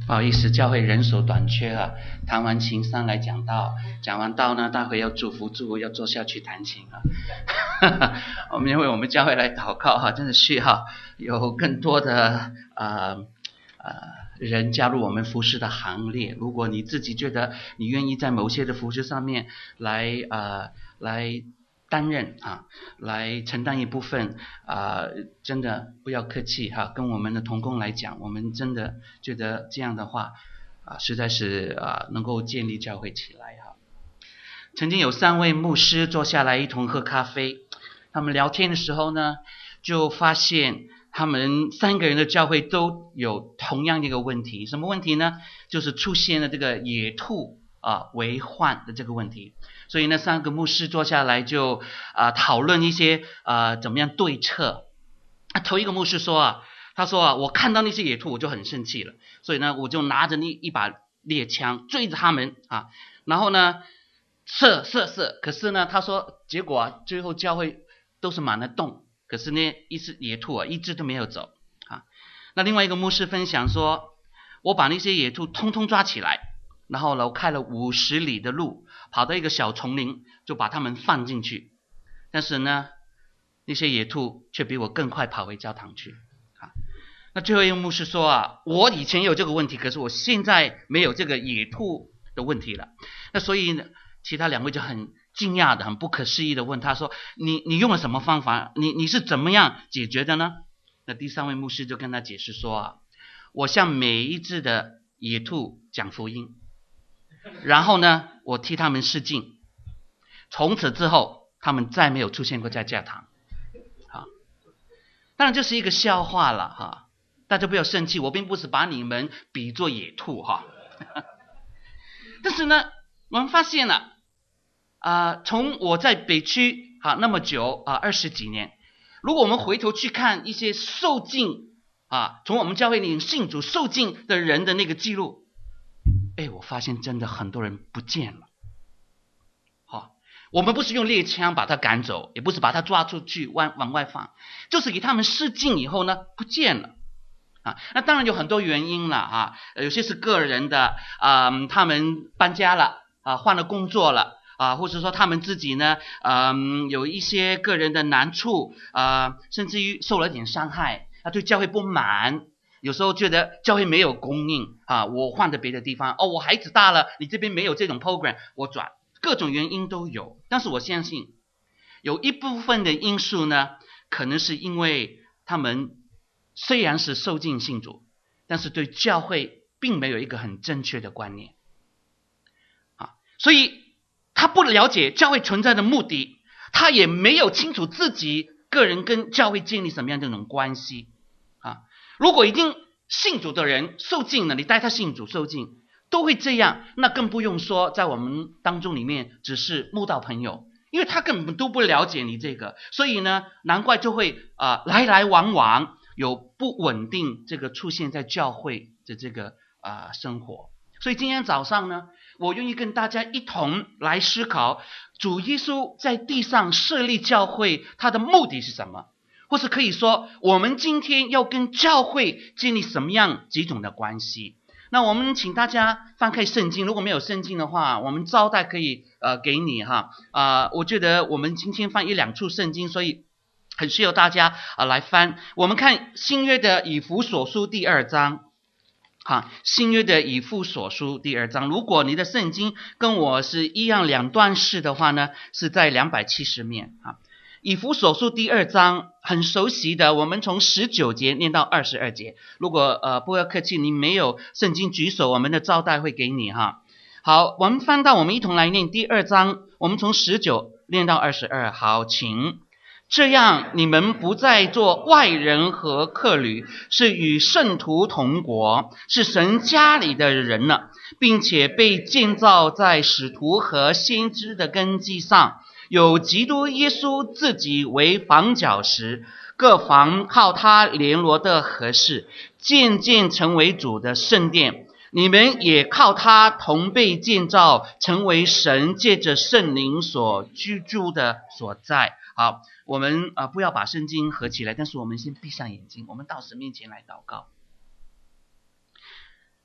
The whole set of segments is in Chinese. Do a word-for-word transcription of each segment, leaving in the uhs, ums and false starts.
不好意思，教会人手短缺啊。弹完琴上来讲道，讲完道呢，待会要祝福祝福，要坐下去弹琴啊。我们为我们教会来祷告哈、啊，真的需要有更多的呃呃人加入我们服事的行列。如果你自己觉得你愿意在某些的服事上面来呃来担任啊，来承担一部分啊、呃，真的不要客气哈、啊，跟我们的同工来讲，我们真的觉得这样的话啊，实在是啊能够建立教会起来哈。曾经有三位牧师坐下来一同喝咖啡，他们聊天的时候呢，就发现他们三个人的教会都有同样的一个问题，什么问题呢？就是出现了这个野兔啊为患的这个问题。所以呢，三个牧师坐下来就啊、呃、讨论一些啊、呃、怎么样对策。啊，头一个牧师说啊，他说啊，我看到那些野兔我就很生气了，所以呢，我就拿着那一把猎枪追着他们啊，然后呢射射射，可是呢，他说结果啊，最后教会都是满了洞，可是呢，一只野兔啊，一只都没有走啊。那另外一个牧师分享说，我把那些野兔通通抓起来。然后呢，我开了五十里的路，跑到一个小丛林，就把它们放进去。但是呢，那些野兔却比我更快跑回教堂去。啊，那最后一个牧师说啊，我以前有这个问题，可是我现在没有这个野兔的问题了。那所以呢，其他两位就很惊讶的、很不可思议的问他说：“你你用了什么方法？你你是怎么样解决的呢？”那第三位牧师就跟他解释说啊，我向每一只的野兔讲福音。然后呢，我替他们示镜，从此之后，他们再没有出现过在教堂。啊，当然这是一个笑话了哈、啊，大家不要生气，我并不是把你们比作野兔哈、啊。但是呢，我们发现了，啊、呃，从我在北区啊那么久啊二十几年，如果我们回头去看一些受浸啊，从我们教会里信主受浸的人的那个记录。哎，我发现真的很多人不见了。好，我们不是用猎枪把他赶走，也不是把他抓出去往往外放，就是给他们示镜以后呢，不见了。啊，那当然有很多原因了啊，有些是个人的啊、呃，他们搬家了啊，换了工作了啊，或者说他们自己呢，嗯、呃，有一些个人的难处啊、呃，甚至于受了点伤害，他对教会不满。有时候觉得教会没有供应啊，我换到别的地方哦，我孩子大了，你这边没有这种 program， 我转，各种原因都有。但是我相信有一部分的因素呢，可能是因为他们虽然是受浸信主，但是对教会并没有一个很正确的观念啊，所以他不了解教会存在的目的，他也没有清楚自己个人跟教会建立什么样的那种关系啊。如果已经信主的人受浸了，你带他信主受浸都会这样，那更不用说在我们当中里面只是慕道朋友，因为他根本都不了解你这个，所以呢，难怪就会啊、呃、来来往往有不稳定这个出现在教会的这个啊、呃、生活。所以今天早上呢，我愿意跟大家一同来思考主耶稣在地上设立教会，他的目的是什么？或是可以说，我们今天要跟教会建立什么样几种的关系？那我们请大家翻开圣经，如果没有圣经的话，我们招待可以呃给你哈啊、呃，我觉得我们今天翻一两处圣经，所以很需要大家啊、呃、来翻。我们看新约的以弗所书第二章，哈，新约的以弗所书第二章，如果你的圣经跟我是一样两段式的话呢，是在两百七十面啊。以弗所书第二章很熟悉的，我们从十九节念到二十二节。如果呃不要客气，你没有圣经举手，我们的招待会给你哈。好，我们翻到我们一同来念第二章，我们从十九念到二十二。好，请。这样你们不再做外人和客旅，是与圣徒同国，是神家里的人了，并且被建造在使徒和先知的根基上，有基督耶稣自己为房角石，各房靠他联络的合适，渐渐成为主的圣殿。你们也靠他同被建造，成为神借着圣灵所居住的所在。好，我们啊、呃、不要把圣经合起来，但是我们先闭上眼睛，我们到神面前来祷告。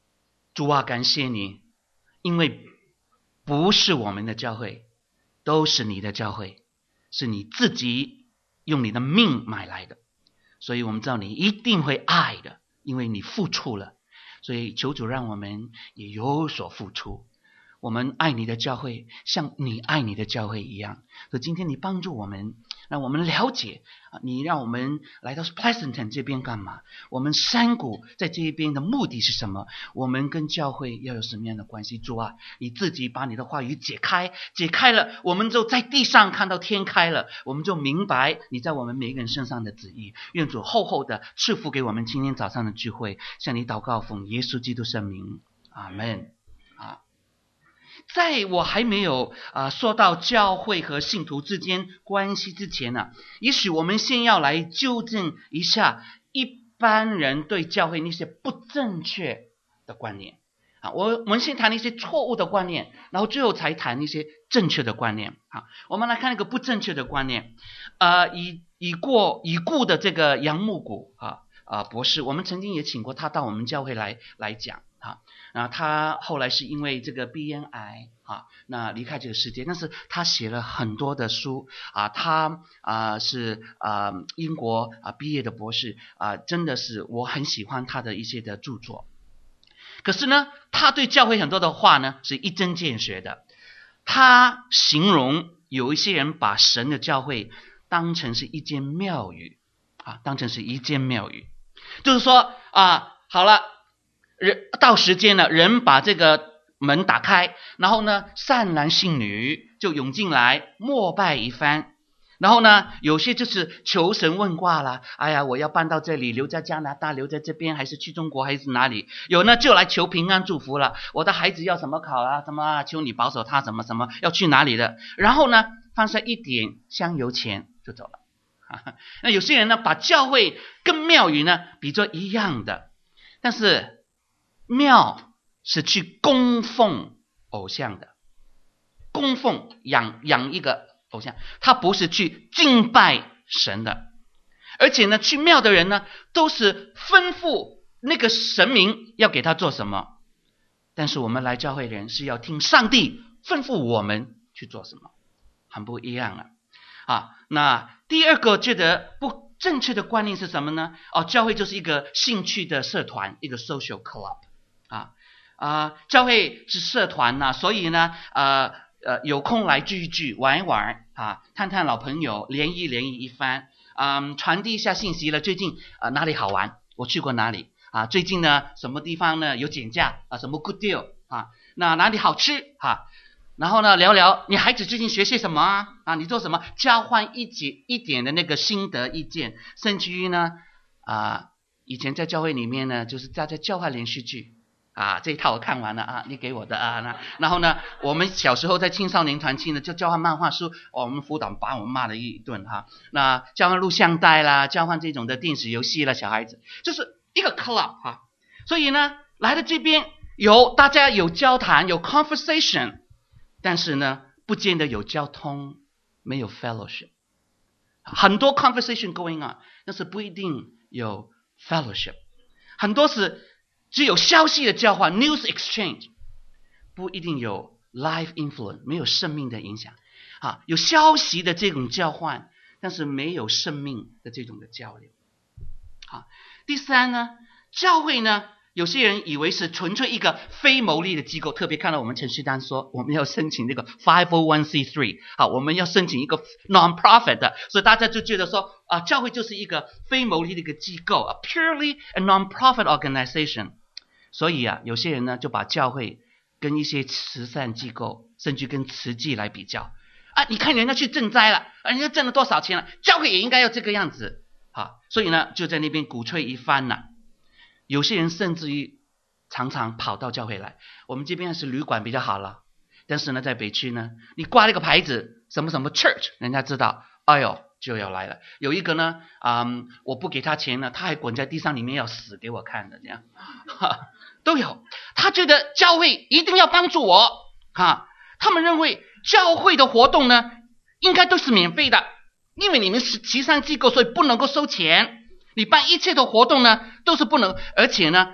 主啊，感谢你，因为不是我们的教会，都是你的教会，是你自己用你的命买来的，所以我们知道你一定会爱的，因为你付出了，所以求主让我们也有所付出。我们爱你的教会像你爱你的教会一样，所以今天你帮助我们，让我们了解你让我们来到 Pleasanton 这边干嘛，我们山谷在这一边的目的是什么，我们跟教会要有什么样的关系。主啊，你自己把你的话语解开，解开了，我们就在地上看到天开了，我们就明白你在我们每一个人身上的旨意。愿主厚厚的赐福给我们今天早上的聚会，向你祷告，奉耶稣基督圣名，阿们。啊在我还没有啊、呃、说到教会和信徒之间关系之前呢、啊，也许我们先要来纠正一下一般人对教会那些不正确的观念啊。我我们先谈一些错误的观念，然后最后才谈一些正确的观念啊。我们来看一个不正确的观念，呃，已已过已故的这个杨牧谷啊啊博士，我们曾经也请过他到我们教会来来讲。啊，那他后来是因为这个鼻咽癌啊，那离开这个世界。但是他写了很多的书啊，他啊是啊英国啊毕业的博士啊，真的是我很喜欢他的一些的著作。可是呢，他对教会很多的话呢是一针见血的。他形容有一些人把神的教会当成是一间庙宇啊，当成是一间庙宇，就是说啊，好了。人到时间了，人把这个门打开，然后呢，善男信女就涌进来膜拜一番。然后呢，有些就是求神问卦啦，哎呀，我要搬到这里，留在加拿大，留在这边，还是去中国，还是哪里？有呢，就来求平安祝福了。我的孩子要什么考啊？什么啊？求你保守他，什么什么要去哪里的？然后呢，放下一点香油钱就走了。那有些人呢，把教会跟庙宇呢比作一样的，但是庙是去供奉偶像的，供奉养养一个偶像，他不是去敬拜神的。而且呢，去庙的人呢，都是吩咐那个神明要给他做什么。但是我们来教会的人是要听上帝吩咐我们去做什么，很不一样啊。啊，那第二个觉得不正确的观念是什么呢？哦，教会就是一个兴趣的社团，一个 social club。啊啊，教会是社团呐、啊，所以呢，呃呃，有空来聚一聚，玩一玩啊，探探老朋友，联谊联谊一番，嗯，传递一下信息了。最近啊、呃、哪里好玩？我去过哪里啊？最近呢什么地方呢有减价啊？什么 good deal 啊？那哪里好吃啊？然后呢聊聊你孩子最近学些什么啊？啊，你做什么？交换一点一点的那个心得意见，甚至于呢啊，以前在教会里面呢，就是大家交换连续剧。啊，这一套我看完了啊，你给我的啊，那然后呢，我们小时候在青少年团契呢，就交换漫画书，哦、我们辅导把我们骂了一顿哈。那交换录像带啦，交换这种的电子游戏啦，小孩子就是一个 club 哈。所以呢，来到这边有大家有交谈，有 conversation， 但是呢，不见得有交通，没有 fellowship。很多 conversation going on， 但是不一定有 fellowship， 很多是。只有消息的交换 news exchange， 不一定有 life influence， 没有生命的影响啊，有消息的这种交换，但是没有生命的这种的交流啊。第三呢，教会呢，有些人以为是纯粹一个非牟利的机构，特别看到我们陈旭丹说我们要申请这个 five oh one c three 啊，我们要申请一个 non-profit 的，所以大家就觉得说啊，教会就是一个非牟利的一个机构啊 ，purely a non-profit organization。所以啊，有些人呢就把教会跟一些慈善机构，甚至跟慈济来比较啊。你看人家去赈灾了，人家挣了多少钱了，教会也应该要这个样子啊。所以呢，就在那边鼓吹一番了。有些人甚至于常常跑到教会来。我们这边是旅馆比较好了，但是呢，在北区呢，你挂了个牌子，什么什么 church， 人家知道，哎呦就要来了。有一个呢，嗯，我不给他钱呢，他还滚在地上里面要死给我看的，这样。哈都有，他觉得教会一定要帮助我啊！他们认为教会的活动呢，应该都是免费的，因为你们是慈善机构，所以不能够收钱。你办一切的活动呢，都是不能，而且呢，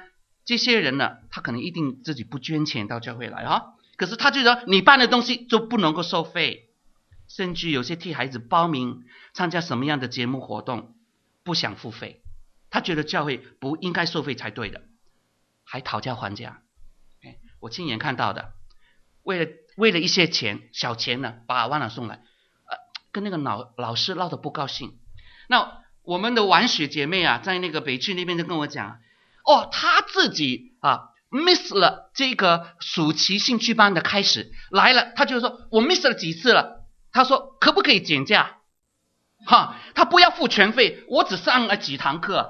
这些人呢，他可能一定自己不捐钱到教会来啊，可是他觉得你办的东西就不能够收费，甚至有些替孩子报名参加什么样的节目活动不想付费，他觉得教会不应该收费才对的，还讨价还价。我亲眼看到的，为了为了一些钱小钱呢，把万了送来，呃，跟那个老老师闹得不高兴。那我们的婉雪姐妹啊，在那个北区那边就跟我讲，哦，她自己啊 miss 了这个暑期兴趣班的开始来了，她就说我 miss 了几次了，她说可不可以减价？哈，她不要付全费，我只上了几堂课。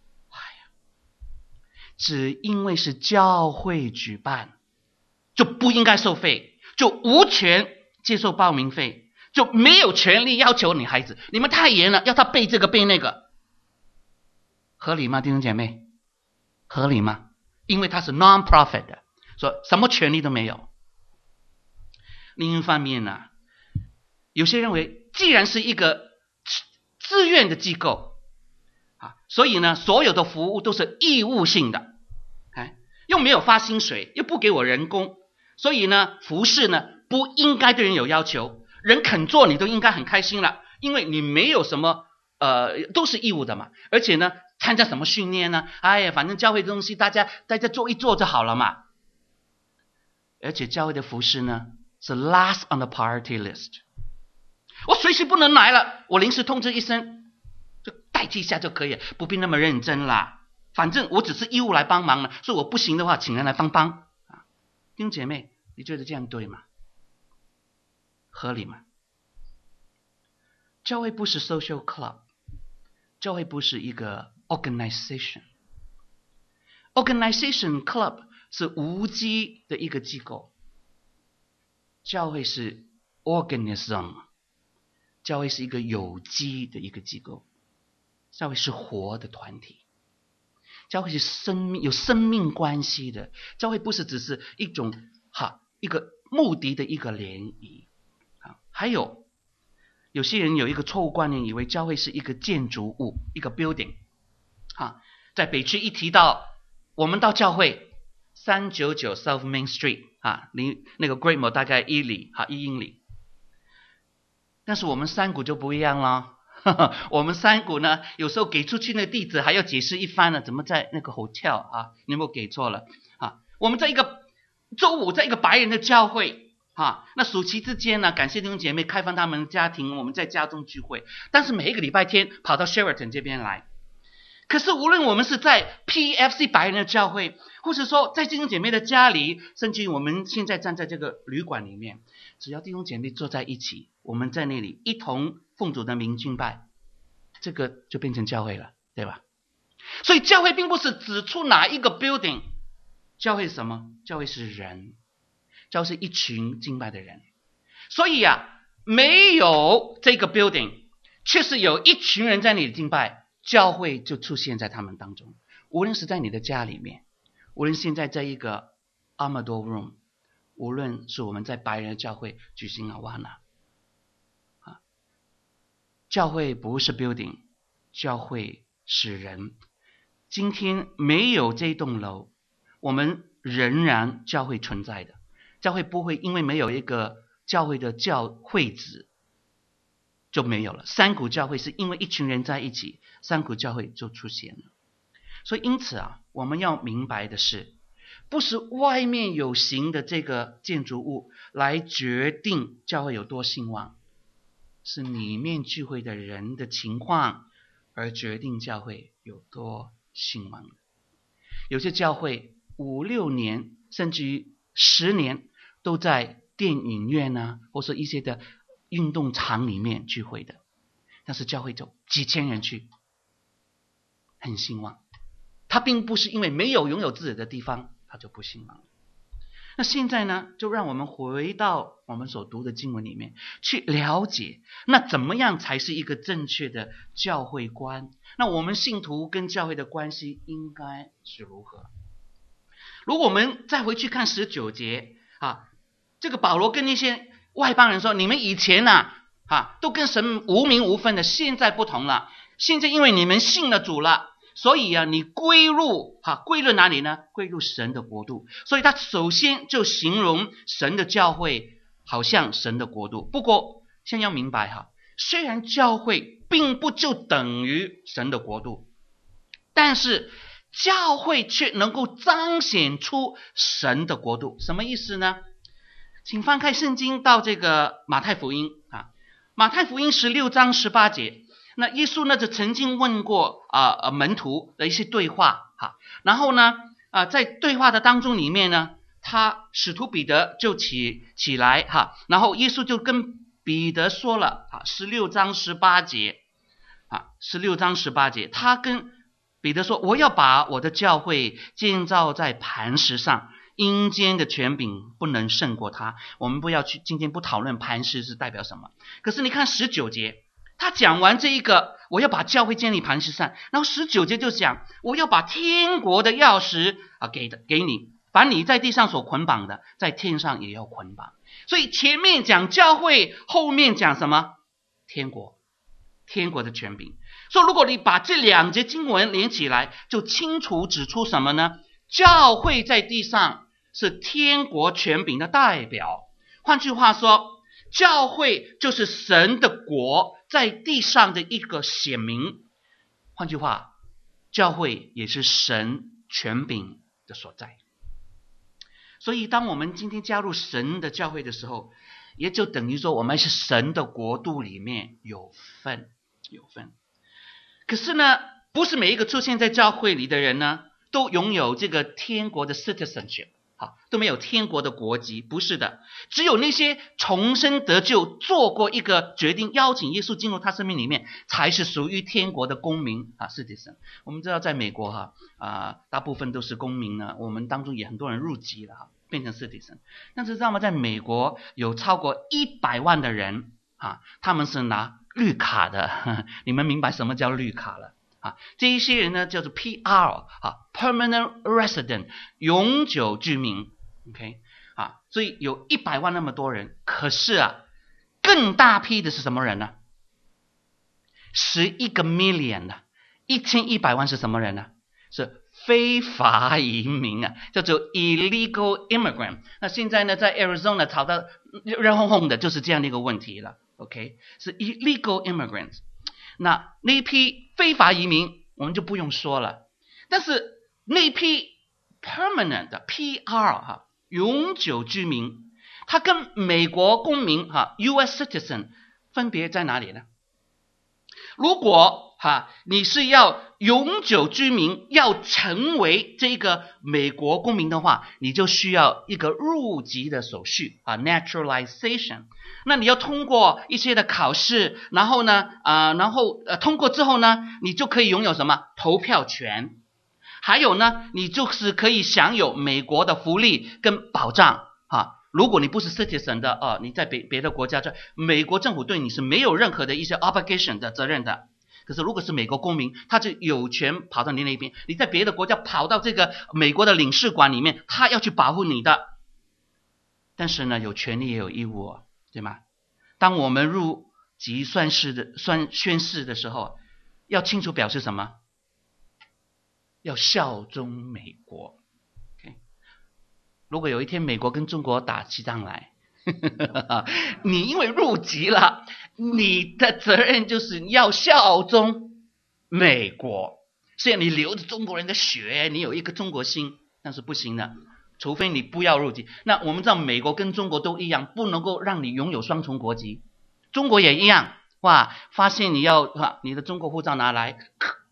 只因为是教会举办，就不应该收费，就无权接受报名费，就没有权利要求你孩子，你们太严了，要他背这个背那个，合理吗？弟兄姐妹，合理吗？因为他是 non-profit 的，说什么权利都没有。另一方面呢，有些认为既然是一个自愿的机构啊，所以呢，所有的服务都是义务性的，哎，又没有发薪水，又不给我人工，所以呢，服事呢不应该对人有要求，人肯做你都应该很开心了，因为你没有什么呃，都是义务的嘛，而且呢，参加什么训练呢？哎呀，反正教会的东西大家大家做一做就好了嘛。而且教会的服事呢是 last on the priority list， 我随时不能来了，我临时通知一声就代替一下就可以了，不必那么认真啦。反正我只是义务来帮忙了，所以我不行的话，请人来帮帮。弟兄姐妹，你觉得这样对吗？合理吗？教会不是 social club， 教会不是一个 organization， organization club 是无机的一个机构，教会是 organism， 教会是一个有机的一个机构，教会是活的团体，教会是生命有生命关系的，教会不是只是一种哈一个目的的一个联谊。还有有些人有一个错误观念，以为教会是一个建筑物，一个 building 啊，在北区一提到我们到教会三九九 South Main Street 啊，离那个 Great Mall 大概一里哈一英里，但是我们山谷就不一样了。我们山谷呢，有时候给出去的地址还要解释一番呢，怎么在那个 hotel 啊，你有没有给错了啊？我们在一个周五在一个白人的教会啊，那暑期之间呢，感谢弟兄姐妹开放他们的家庭，我们在家中聚会，但是每一个礼拜天跑到 Sheraton 这边来。可是无论我们是在 P F C 白人的教会，或者说在弟兄姐妹的家里，甚至于我们现在站在这个旅馆里面，只要弟兄姐妹坐在一起，我们在那里一同奉主的名敬拜，这个就变成教会了，对吧？所以教会并不是指出哪一个 building， 教会是什么？教会是人，教会是一群敬拜的人。所以啊，没有这个 building， 却是有一群人在那里敬拜，教会就出现在他们当中。无论是在你的家里面，无论现在在一个 Amador Room， 无论是我们在白人的教会举行阿瓦纳，教会不是 building， 教会是人。今天没有这栋楼，我们仍然教会存在的。教会不会因为没有一个教会的教会址就没有了。山谷教会是因为一群人在一起，山谷教会就出现了。所以因此啊，我们要明白的是，不是外面有形的这个建筑物来决定教会有多兴旺，是里面聚会的人的情况而决定教会有多兴旺。有些教会五六年甚至于十年都在电影院啊，或是一些的运动场里面聚会的，但是教会就几千人去，很兴旺。他并不是因为没有拥有自己的地方他就不兴旺。那现在呢，就让我们回到我们所读的经文里面去了解，那怎么样才是一个正确的教会观？那我们信徒跟教会的关系应该是如何？如果我们再回去看十九节啊，这个保罗跟那些外邦人说，你们以前啊啊都跟神无名无分的，现在不同了，现在因为你们信了主了， 所以啊，你归入哈，归入哪里呢？归入神的国度。所以他首先就形容神的教会好像神的国度。不过先要明白哈，虽然教会并不就等于神的国度，但是教会却能够彰显出神的国度。什么意思呢？请翻开圣经到这个马太福音啊，马太福音十六章十八节。那耶稣呢就曾经问过啊、呃、门徒的一些对话哈，然后呢啊、呃、在对话的当中里面呢，他使徒彼得就起起来哈，然后耶稣就跟彼得说了啊，十六章十八节啊，十六章十八节，他跟彼得说：“我要把我的教会建造在磐石上，阴间的权柄不能胜过他。”我们不要去，今天不讨论磐石是代表什么。可是你看十九节，他讲完这一个，我要把教会建立磐石上，然后十九节就讲，我要把天国的钥匙啊给的给你，凡你在地上所捆绑的，在天上也要捆绑。所以前面讲教会，后面讲什么？天国，天国的权柄。所以如果你把这两节经文连起来，就清楚指出什么呢？教会在地上是天国权柄的代表。换句话说，教会就是神的国在地上的一个显明。换句话，教会也是神权柄的所在。所以当我们今天加入神的教会的时候，也就等于说我们是神的国度里面有份有份。可是呢，不是每一个出现在教会里的人呢都拥有这个天国的 citizenship， 好，都没有天国的国籍，不是的。只有那些重生得救，做过一个决定邀请耶稣进入他生命里面，才是属于天国的公民啊 citizen。 我们知道在美国哈啊，大部分都是公民呢，我们当中也很多人入籍了哈，变成 citizen。 但是知道吗，在美国有超过一百万的人啊，他们是拿绿卡的，呵呵，你们明白什么叫绿卡了啊？这一些人呢叫做 P R 啊 ，Permanent Resident， 永久居民 ，OK 啊，所以有一百万那么多人。可是啊，更大批的是什么人呢？十一个 million 呢，一千一百万是什么人呢？是非法移民啊，叫做 illegal immigrant。那现在呢，在 Arizona 吵到热烘烘的，就是这样的一个问题了。OK， 是 illegal immigrants。那那一批非法移民我们就不用说了，但是那一批 permanent 的 P R 哈，永久居民，他跟美国公民哈 U S citizen 分别在哪里呢？如果哈你是要永久居民，要成为这个美国公民的话，你就需要一个入籍的手续啊 naturalization。那你要通过一些的考试，然后呢啊、呃，然后呃通过之后呢，你就可以拥有什么投票权，还有呢，你就是可以享有美国的福利跟保障啊。如果你不是 citizen 的啊，你在别别的国家，在美国政府对你是没有任何的一些 obligation 的责任的。可是如果是美国公民，他就有权跑到你那边，你在别的国家跑到这个美国的领事馆里面，他要去保护你的。但是呢，有权利也有义务哦，对吗？当我们入籍算是的算宣誓的时候，要清楚表示什么？要效忠美国。Okay? 如果有一天美国跟中国打起仗来，你因为入籍了，你的责任就是要效忠美国。虽然你流着中国人的血，你有一个中国心，但是不行的，除非你不要入籍。那我们知道美国跟中国都一样，不能够让你拥有双重国籍。中国也一样，哇，发现你要哇你的中国护照拿来，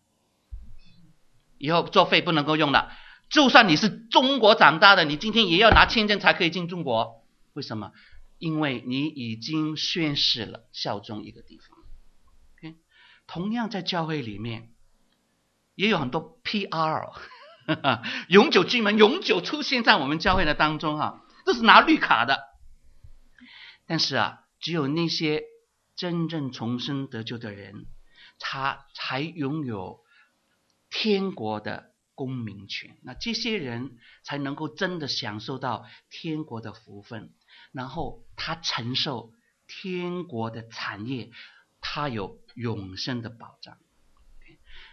以后作废不能够用了。就算你是中国长大的，你今天也要拿签证才可以进中国。为什么？因为你已经宣誓了效忠一个地方。Okay? 同样在教会里面也有很多 P R 永久居民永久出现在我们教会的当中啊，都是拿绿卡的。但是啊，只有那些真正重生得救的人，他才拥有天国的公民权。那这些人才能够真的享受到天国的福分，然后他承受天国的产业，他有永生的保障。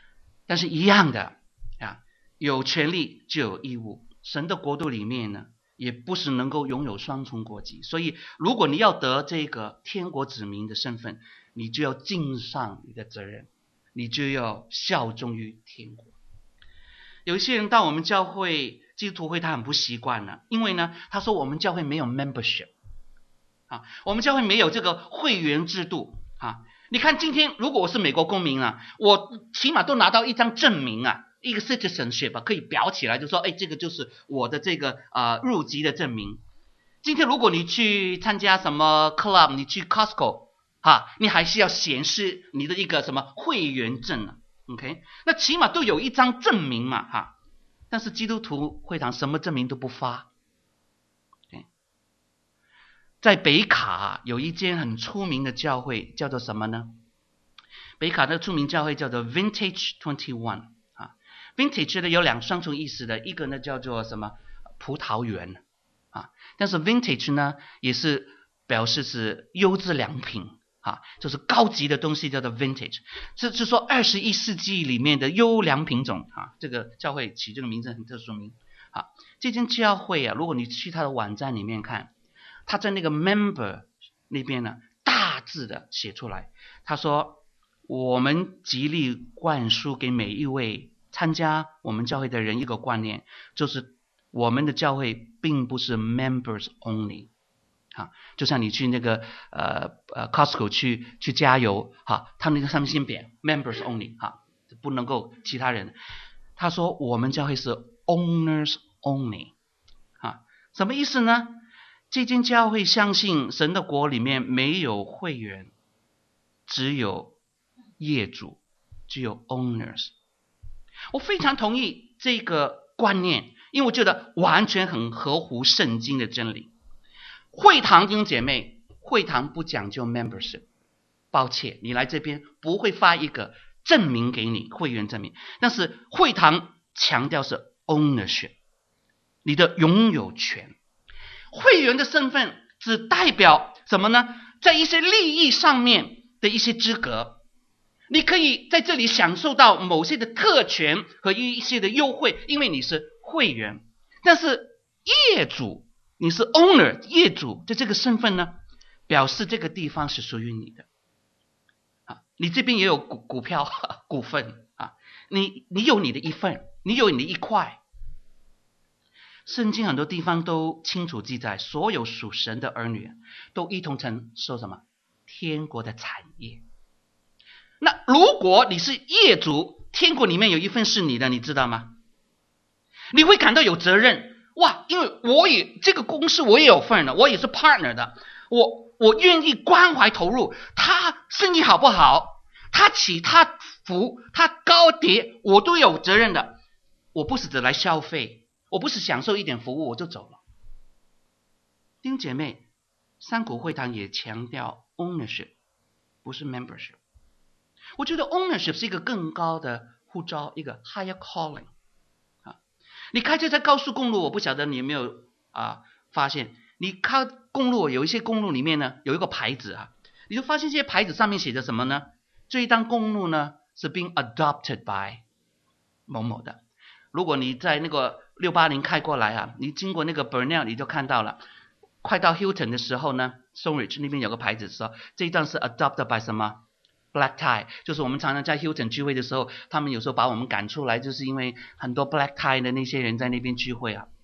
但是一样的啊，有权利就有义务。神的国度里面呢，也不是能够拥有双重国籍，所以如果你要得这个天国子民的身份，你就要尽上你的责任，你就要效忠于天国。有一些人到我们教会基督徒会，他很不习惯呢，因为呢，他说我们教会没有 membership 啊，我们教会没有这个会员制度啊。你看今天如果我是美国公民啊，我起码都拿到一张证明啊，一个 citizenship 可以裱起来，就说哎，这个就是我的这个呃入籍的证明。今天如果你去参加什么 club， 你去 Costco 哈，你还是要显示你的一个什么会员证啊 ，OK？ 那起码都有一张证明嘛哈。但是基督徒会堂什么证明都不发。Okay? 在北卡有一间很出名的教会，叫做什么呢？北卡的著名教会叫做 Vintage 二十一。Vintage 呢有两双重意思的，一个呢叫做什么葡萄园啊，但是 Vintage 呢也是表示是优质良品啊，就是高级的东西叫做 Vintage， 这是说二十一世纪里面的优良品种啊。这个教会起这个名字很特殊名啊。这间教会啊，如果你去它的网站里面看，它在那个 member 那边呢大字的写出来，他说我们极力灌输给每一位参加我们教会的人一个观念，就是我们的教会并不是 members only 啊，就像你去那个呃呃 Costco 去去加油哈，他那个上面先写 members only 哈，不能够其他人。他说我们教会是 owners only 啊，什么意思呢？这间教会相信神的国里面没有会员，只有业主，只有 owners。我非常同意这个观念，因为我觉得完全很合乎圣经的真理。会堂弟兄姐妹，会堂不讲究 membership， 抱歉，你来这边不会发一个证明给你，会员证明，但是会堂强调是 ownership， 你的拥有权。会员的身份只代表什么呢？在一些利益上面的一些资格，你可以在这里享受到某些的特权和一些的优惠，因为你是会员。但是业主，你是 owner， 业主的这个身份呢，表示这个地方是属于你的啊，你这边也有股股票股份啊，你你有你的一份，你有你的一块。圣经很多地方都清楚记载，所有属神的儿女都一同承受什么？天国的产业。那如果你是业主，天国里面有一份是你的，你知道吗？你会感到有责任哇，因为我也这个公司我也有份的，我也是 partner 的，我我愿意关怀投入，他生意好不好，他起他伏他高跌，我都有责任的。我不是只来消费，我不是享受一点服务我就走了。弟兄姐妹，三股会堂也强调 ownership， 不是 membership。我觉得 ownership 是一个更高的呼召，一个 higher calling 啊。你开车在高速公路，我不晓得你有没有啊发现，你开公路有一些公路里面呢有一个牌子啊，你就发现这些牌子上面写着什么呢？这一单公路呢是 being adopted by 某某的。如果你在那个六八零开过来啊，你经过那个 Burnell 你就看到了，快到 Hilton 的时候呢 Sunridge 那边有个牌子说这一段是 adopted by 什么Black tie， 就是我们常常在 Hilton 聚会的时候，他们有时候把我们赶出来，就是因为很多 Black tie 的那些人在那边聚会啊。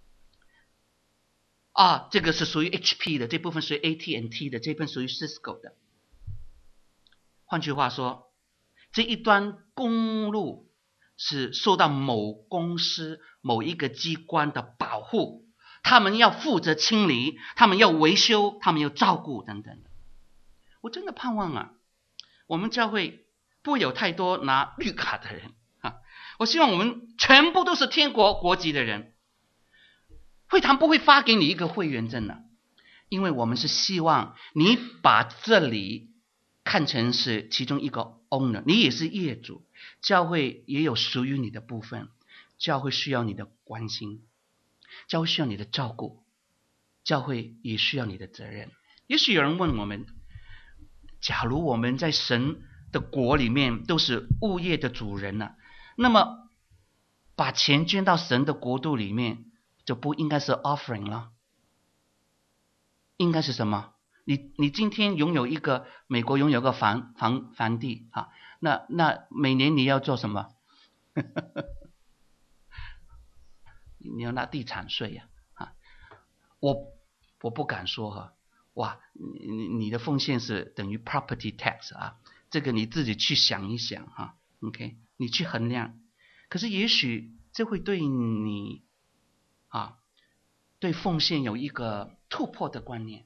啊，这个是属于 H P 的，这部分属于 A T and T 的，这部分属于 Cisco 的。换句话说，这一端公路是受到某公司某一个机关的保护，他们要负责清理，他们要维修，他们要照顾等等的。我真的盼望啊，我们教会不会有太多拿绿卡的人啊！我希望我们全部都是天国国籍的人。会堂不会发给你一个会员证的，因为我们是希望你把这里看成是其中一个 owner， 你也是业主，教会也有属于你的部分，教会需要你的关心，教会需要你的照顾，教会也需要你的责任。也许有人问我们，假如我们在神的国里面都是物业的主人呢、啊， 那么把钱捐到神的国度里面，就不应该是 offering 了，应该是什么？你你今天拥有一个美国拥有个房房房地啊，那那每年你要做什么？你要拿地产税呀啊！我我不敢说哈，哇，你你的奉献是等于 property tax 啊，这个你自己去想一想哈 ，OK， 你去衡量。可是也许这会对你啊，对奉献有一个突破的观念。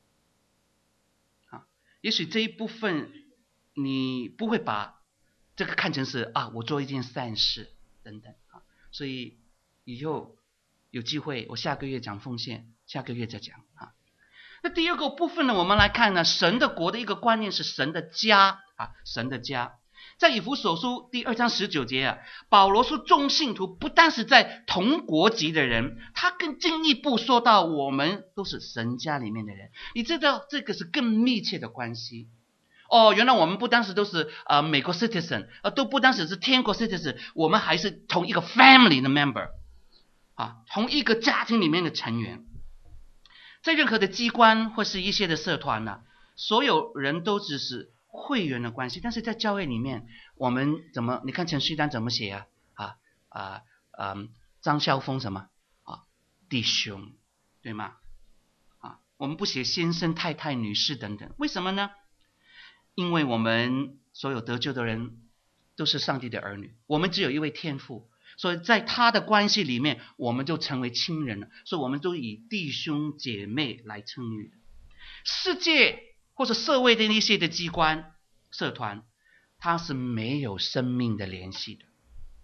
也许这一部分你不会把这个看成是啊，我做一件善事等等啊，所以以后有机会我下个月讲奉献，下个月再讲啊。那第二个部分呢，我们来看呢，神的国的一个观念是神的家啊，神的家。在以弗所书第二章十九节啊，保罗说众信徒不单是在同国籍的人，他更进一步说到我们都是神家里面的人。你知道这个是更密切的关系哦。原来我们不单是都是呃美国 citizen， 呃都不单是是天国 citizen， 我们还是同一个 family 的 member 啊，同一个家庭里面的成员。在任何的机关或是一些的社团呢、啊，所有人都只是会员的关系，但是在教会里面，我们怎么？你看程序单怎么写啊？啊啊嗯，张孝峰什么啊？弟兄，对吗？啊，我们不写先生、太太、女士等等，为什么呢？因为我们所有得救的人都是上帝的儿女，我们只有一位天父，所以在他的关系里面，我们就成为亲人了，所以我们都以弟兄姐妹来称誉的。世界或者社会的一些的机关社团，它是没有生命的联系的。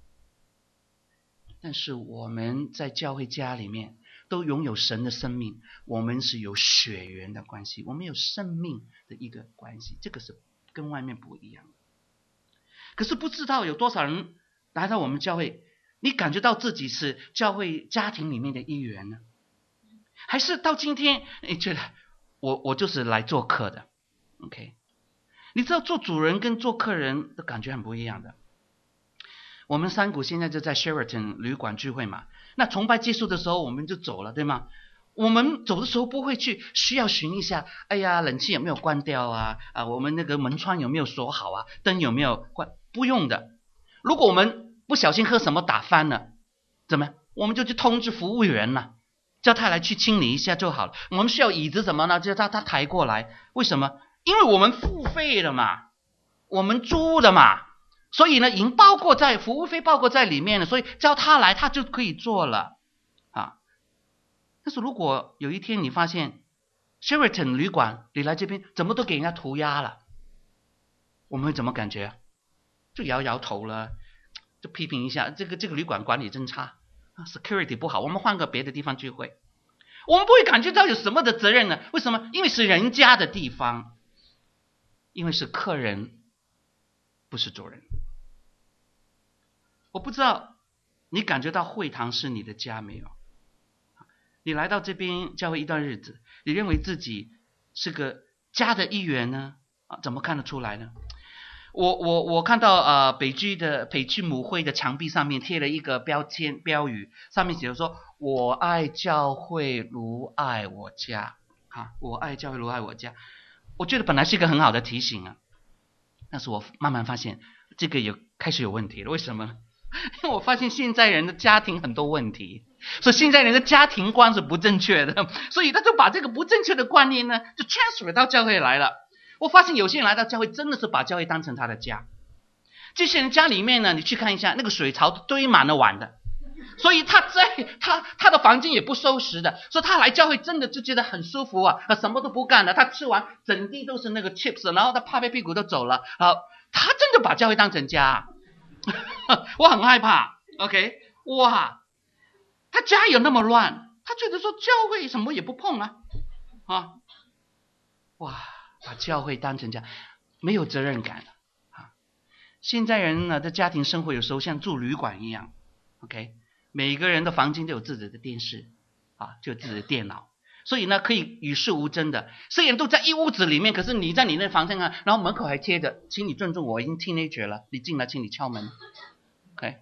但是我们在教会家里面都拥有神的生命，我们是有血缘的关系，我们有生命的一个关系，这个是跟外面不一样的。可是不知道有多少人来到我们教会，你感觉到自己是教会家庭里面的一员呢？还是到今天你觉得我我就是来做客的 OK， 你知道做主人跟做客人的感觉很不一样的。我们三股现在就在 Sheraton 旅馆聚会嘛，那崇拜结束的时候我们就走了，对吗？我们走的时候不会去需要寻一下，哎呀冷气有没有关掉啊，啊我们那个门窗有没有锁好啊，灯有没有关，不用的。如果我们不小心喝什么打翻了，怎么样？我们就去通知服务员了，叫他来去清理一下就好了。我们需要椅子什么呢？就叫他抬过来。为什么？因为我们付费了嘛，我们租了嘛，所以呢，已经包括在服务费包括在里面了，所以叫他来，他就可以做了啊。但是如果有一天你发现 Sheraton 旅馆你来这边怎么都给人家涂鸦了，我们会怎么感觉？就摇摇头了，就批评一下这个这个旅馆管理真差 ，security 不好，我们换个别的地方聚会。我们不会感觉到有什么的责任呢？为什么？因为是人家的地方，因为是客人，不是主人。我不知道你感觉到会堂是你的家没有？你来到这边教会一段日子，你认为自己是个家的一员呢？啊，怎么看得出来呢？我我我看到呃北区的北区母会的墙壁上面贴了一个标签标语，上面写着说我爱教会如爱我家啊，我爱教会如爱我家。我觉得本来是一个很好的提醒啊，但是我慢慢发现这个有开始有问题了。为什么？因为我发现现在人的家庭很多问题，所以现在人的家庭观是不正确的，所以他就把这个不正确的观念呢就 transfer 到教会来了。我发现有些人来到教会真的是把教会当成他的家，这些人家里面呢，你去看一下那个水槽堆满了碗的，所以他在他他的房间也不收拾的，所以他来教会真的就觉得很舒服啊，他什么都不干了，他吃完整地都是那个 chips， 然后他拍拍屁股都走了，好，他真的把教会当成家，我很害怕 ，OK， 哇，他家有那么乱，他觉得说教会什么也不碰啊，啊，哇。把教会当成家，没有责任感啊！现在人呢的家庭生活有时候像住旅馆一样 ，OK， 每个人的房间都有自己的电视啊，就有自己的电脑，所以呢可以与世无争的。虽然都在一屋子里面，可是你在你那房间啊，然后门口还贴着，请你尊重我，已经 teenager 了，你进来请你敲门 ，OK，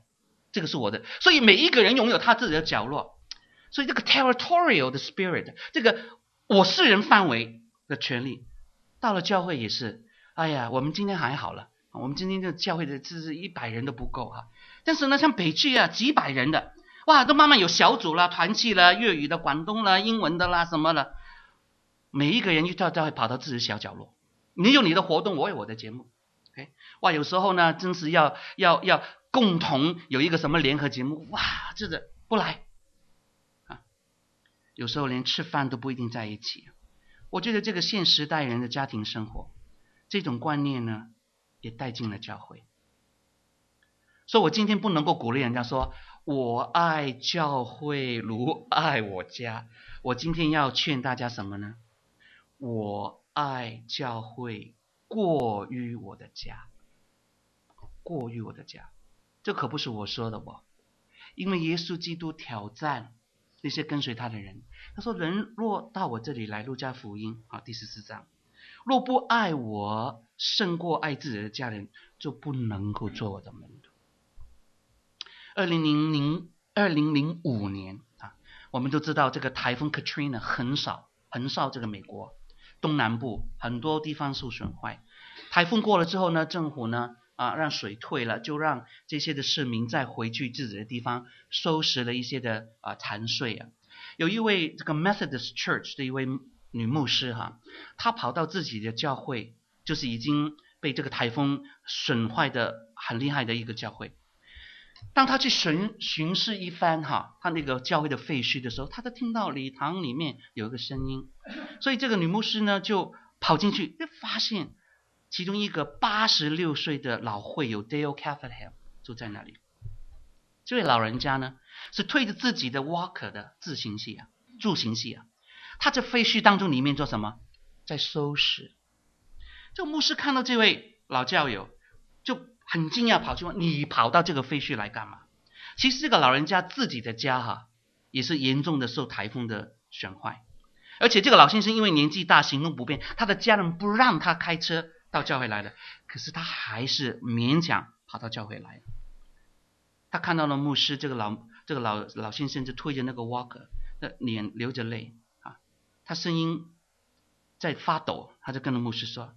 这个是我的。所以每一个人拥有他自己的角落。所以这个 territorial 的 spirit， 这个我是人范围的权利，到了教会也是。哎呀，我们今天还好了，我们今天的教会的这是一百人都不够哈。但是呢，像北区啊，几百人的，哇，都慢慢有小组啦、团契啦、粤语的、广东啦、英文的啦什么的，每一个人就到教会跑到自己的小角落。你有你的活动，我有我的节目。Okay? 哇，有时候呢，真是要要要共同有一个什么联合节目，哇，这个不来啊，有时候连吃饭都不一定在一起。我觉得这个现时代人的家庭生活，这种观念呢，也带进了教会。所以我今天不能够鼓励人家说我爱教会如爱我家。我今天要劝大家什么呢？我爱教会过于我的家，过于我的家，这可不是我说的哦。因为耶稣基督挑战那些跟随他的人，他说：“人若到我这里来，路加福音啊第十四章，若不爱我胜过爱自己的家人，就不能够做我的门徒。”二零零五年啊，我们都知道这个台风 Katrina 横扫横扫这个美国东南部，很多地方受损坏。台风过了之后呢，政府呢啊让水退了，就让这些的市民再回去自己的地方收拾了一些的啊残碎啊。有一位这个 Methodist Church 的一位女牧师哈、啊，她跑到自己的教会，就是已经被这个台风损坏的很厉害的一个教会。当他去巡巡视一番哈，他那个教会的废墟的时候，他都听到礼堂里面有一个声音，所以这个女牧师呢就跑进去，发现其中一个八十六岁的老会友 Dale Cathedral 就在那里。这位老人家呢是推着自己的 walker 的自行器啊，助行器啊，他在废墟当中里面做什么？在收拾。这个牧师看到这位老教友，就很惊讶，跑去问：“你跑到这个废墟来干嘛？”其实这个老人家自己的家哈，也是严重的受台风的损坏，而且这个老先生因为年纪大，行动不便，他的家人不让他开车到教会来的，可是他还是勉强跑到教会来。他看到了牧师，这个老这个老老先生就推着那个 walker， 那脸流着泪啊，他声音在发抖，他就跟着牧师说：“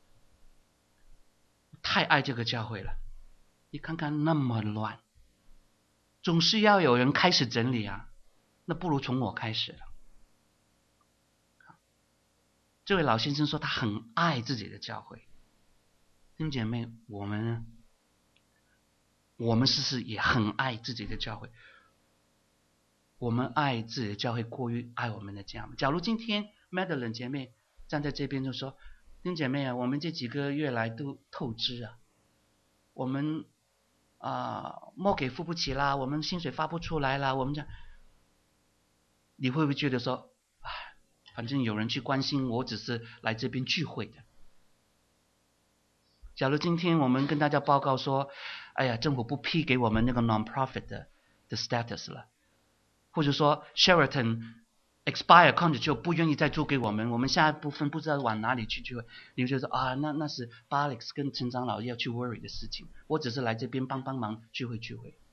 太爱这个教会了，你看看那么乱，总是要有人开始整理啊，那不如从我开始了。”这位老先生说他很爱自己的教会。弟兄姐妹，我们呢？我们是不是也很爱自己的教会？我们爱自己的教会过于爱我们的家吗？假如今天 Madeline 姐妹站在这边就说：“弟兄姐妹啊，我们这几个月来都透支啊，我们啊莫给付不起啦，我们薪水发不出来啦，我们这……”你会不会觉得说：“哎，反正有人去关心我，只是来这边聚会的。”假如今天我们跟大家报告说：“哎呀，政府不批给我们那个 non-profit 的, 的 status 了，或者说 Sheraton expire contract 就不愿意再租给我们，我们下一部分不知道往哪里去聚会。”你就说啊，那那是 Alex 跟陈长老要去 worry 的事情，我只是来这边帮帮忙聚会聚会。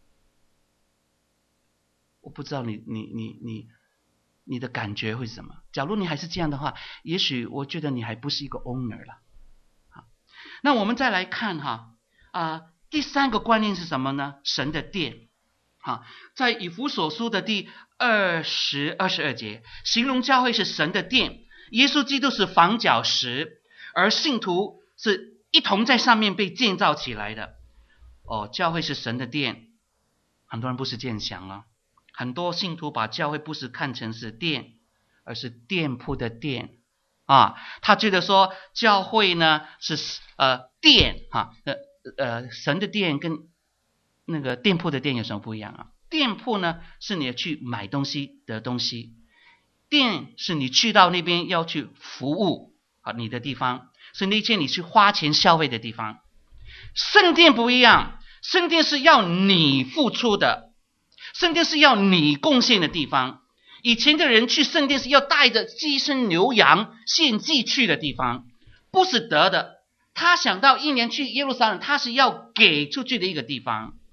我不知道你你你你你的感觉会是什么？假如你还是这样的话，也许我觉得你还不是一个 owner 了。那我们再来看哈啊，第三个观念是什么呢？神的殿啊，在以弗所书的第二十二十二节，形容教会是神的殿，耶稣基督是房角石，而信徒是一同在上面被建造起来的。哦，教会是神的殿，很多人不是这样想了。很多信徒把教会不是看成是殿，而是店铺的店。啊，他觉得说教会呢是呃店哈，呃呃神的店跟那个店铺的店有什么不一样啊？店铺呢是你去买东西的东西，店是你去到那边要去服务啊你的地方，是那些你去花钱消费的地方。圣殿不一样，圣殿是要你付出的，圣殿是要你贡献的地方。以前的人去圣殿是要带着鸡牲牛羊献祭去的地方，不是得的。他想到一年去耶路撒冷，他是要给出去的一个地方。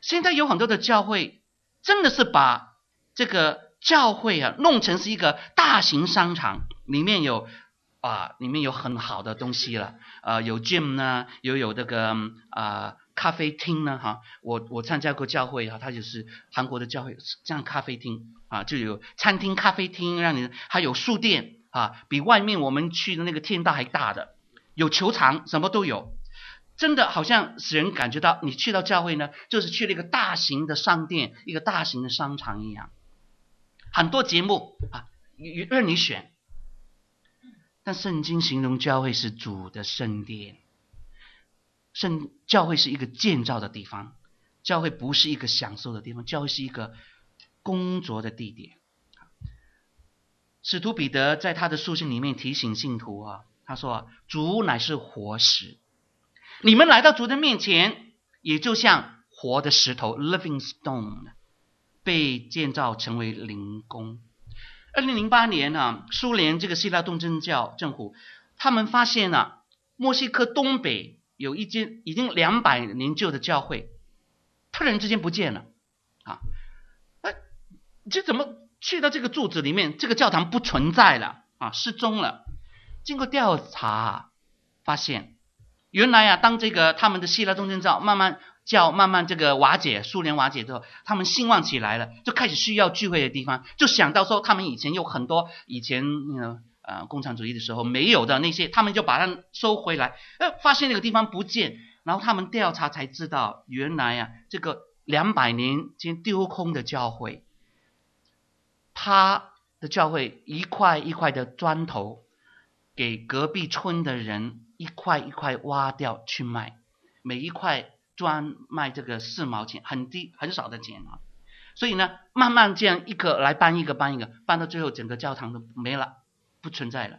现在有很多的教会真的是把这个教会啊弄成是一个大型商场，里面有啊，里面有很好的东西了，呃，有 gym 呢，又有这个啊、呃、咖啡厅呢，哈，我我参加过教会哈，它就是韩国的教会，这样咖啡厅啊，就有餐厅、咖啡厅，让你还有书店啊，比外面我们去的那个天大还大的，有球场，什么都有，真的好像使人感觉到你去到教会呢，就是去了一个大型的商店、一个大型的商场一样，很多节目啊，任你选。但圣经形容教会是主的圣殿，圣教会是一个建造的地方，教会不是一个享受的地方，教会是一个工作的地点。使徒彼得在他的书信里面提醒信徒啊，他说主乃是活石，你们来到主的面前，也就像活的石头 living stone 被建造成为灵宫。二零零八年啊，苏联这个希腊东正教政府，他们发现啊，墨西哥东北有一间已经两百年旧的教会，突然之间不见了啊！哎，这怎么去到这个柱子里面，这个教堂不存在了啊，失踪了。经过调查，发现原来啊，当这个他们的希腊东正教慢慢教慢慢这个瓦解，苏联瓦解之后，他们兴旺起来了，就开始需要聚会的地方，就想到说他们以前有很多以前呃呃共产主义的时候没有的那些，他们就把它收回来，呃发现那个地方不见，然后他们调查才知道，原来啊这个两百年间丢空的教会，他的教会一块一块的砖头给隔壁村的人一块一块挖掉去卖，每一块专卖这个四毛钱，很低很少的钱啊，所以呢，慢慢这样一个来搬一个搬一个，搬到最后整个教堂都没了，不存在了。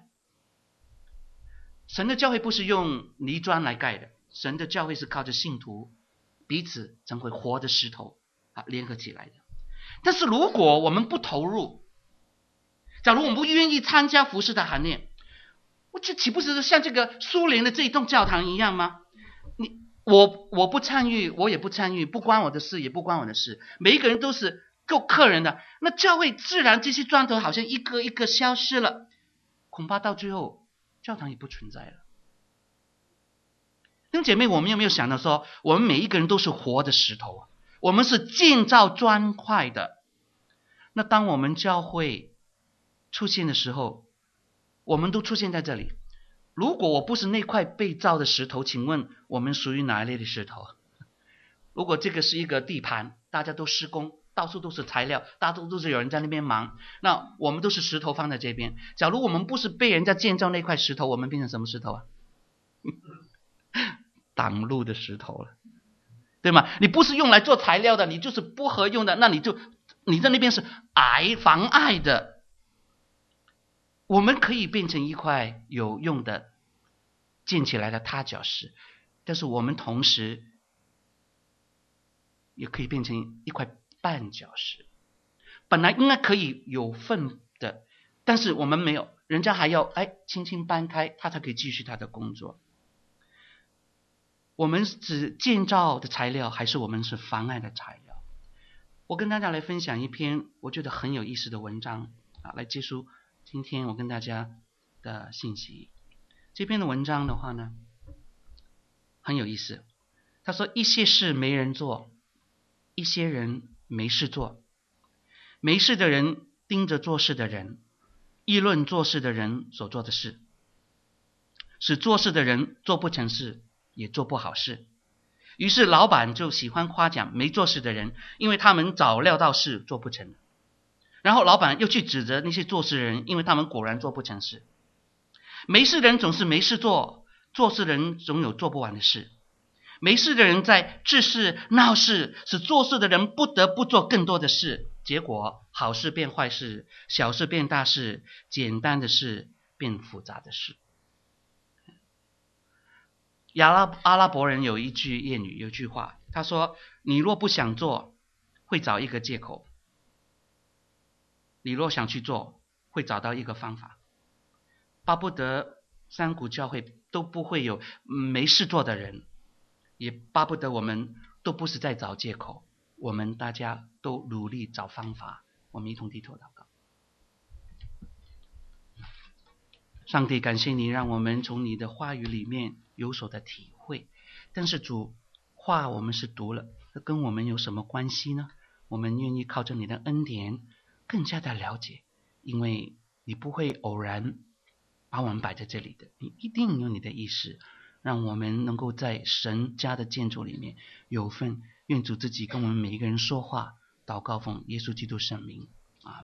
神的教会不是用泥砖来盖的，神的教会是靠着信徒彼此成为活的石头啊联合起来的。但是如果我们不投入，假如我们不愿意参加服事的行列，我这岂不是像这个苏联的这一栋教堂一样吗？你我我不参与，我也不参与，不关我的事，也不关我的事。每一个人都是够客人的，那教会自然这些砖头好像一个一个消失了，恐怕到最后教堂也不存在了。弟兄姐妹，我们有没有想到说，我们每一个人都是活的石头啊，我们是建造砖块的。那当我们教会出现的时候，我们都出现在这里。如果我不是那块被造的石头，请问我们属于哪一类的石头？如果这个是一个地盘，大家都施工，到处都是材料，大家都是有人在那边忙，那我们都是石头放在这边。假如我们不是被人家建造那块石头，我们变成什么石头啊？挡路的石头了，对吗？你不是用来做材料的，你就是不合用的，那你就你在那边是碍妨碍的。我们可以变成一块有用的建起来的踏脚石，但是我们同时也可以变成一块绊脚石。本来应该可以有份的，但是我们没有，人家还要哎轻轻搬开，他才可以继续他的工作。我们是建造的材料，还是我们是妨碍的材料？我跟大家来分享一篇我觉得很有意思的文章啊，来结束今天我跟大家的信息。这篇的文章的话呢，很有意思。他说，一些事没人做，一些人没事做。没事的人盯着做事的人，议论做事的人所做的事，使做事的人做不成事，也做不好事。于是老板就喜欢夸奖没做事的人，因为他们早料到事做不成。然后老板又去指责那些做事的人，因为他们果然做不成事。没事的人总是没事做，做事的人总有做不完的事。没事的人在治事闹事，使做事的人不得不做更多的事，结果好事变坏事，小事变大事，简单的事变复杂的事。阿拉阿拉伯人有一句谚语，有一句话，他说，你若不想做，会找一个借口；你若想去做，会找到一个方法。巴不得山谷教会都不会有没事做的人，也巴不得我们都不是在找借口， 我们大家都努力找方法。我们一同低头祷告。上帝，感谢你让我们从你的话语里面有所的体会，但是主，话我们是读了，这跟我们有什么关系呢？我们愿意靠着你的恩典更加的了解，因为你不会偶然把我们摆在这里的，你一定有你的意思，让我们能够在神家的建筑里面有份。愿主自己跟我们每一个人说话，祷告奉耶稣基督圣名，